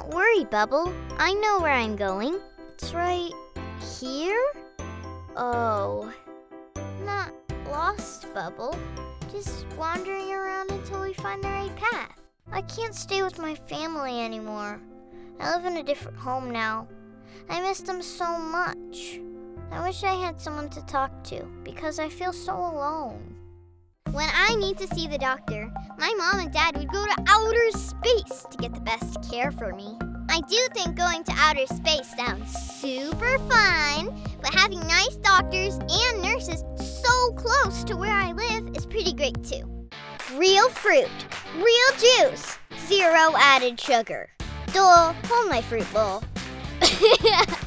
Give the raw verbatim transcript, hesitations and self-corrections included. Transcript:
Don't worry, Bubble. I know where I'm going. It's right here? Oh. Not lost, Bubble. Just wandering around until we find the right path. I can't stay with my family anymore. I live in a different home now. I miss them so much. I wish I had someone to talk to because I feel so alone. When I need to see the doctor, my mom and dad would go to outer space to get the best care for me. I do think going to outer space sounds super fun, but having nice doctors and nurses so close to where I live is pretty great too. Real fruit, real juice, zero added sugar. Duh, hold my fruit bowl.